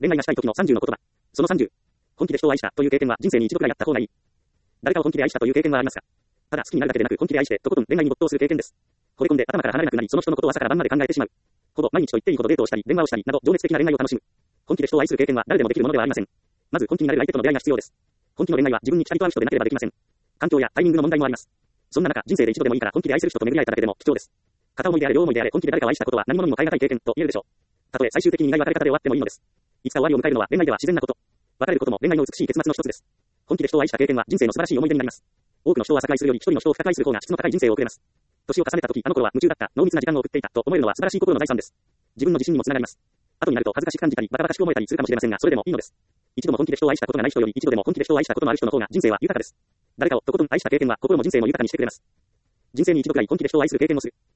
恋愛がしたい時の30の言葉。その30。本気で人を愛したという経験は人生に一度くらいあった方がいい。誰かを本気で愛したという経験はありますか？ただ好きになるだけでなく本気で愛してとことん恋愛に没頭する経験です。惚れ込んで頭から離れなくなり、その人のことを朝から晩まで考えてしまう。ほぼ毎日と言っていいほどデートをしたり、電話をしたりなど情熱的な恋愛を楽しむ。本気で人を愛する経験は誰でもできるものではありません。まず本気になる相手との出会いが必要です。本気の恋愛は自分にぴたりと合う人でなければできません。環境やタイミングの問題もあります。そんな中、人生で一度でもいいから本気で愛する人と巡り合えただけでも貴重です。片思いであれ両思いであれ本気で誰かを愛したことは何者にも代え難い経験と言えるでしょう。たとえ最終的に苦い別れ方で終わってもいいのです。いつか終わりを迎えるのは恋愛では自然なこと。別れることも恋愛の美しい結末の一つです。本気で人を愛した経験は人生の素晴らしい思い出になります。多くの人を浅く愛するより一人の人を深く愛する方が質の高い人生を送れます。年を重ねた時、あの頃は夢中だった、濃密な時間を送っていたと思えるのは素晴らしい心の財産です。自分の自信にもつながります。後になると恥ずかしく感じたり、バカバカしく思えたりするかもしれませんが、それでもいいのです。一度も本気で人を愛したことがない人より一度でも本気で人を愛したことのある人の方が人生は豊かです。誰かをとことん愛した経験は心も人生も豊かにしてくれます。人生に一度くらい本気で人を愛する経験をする。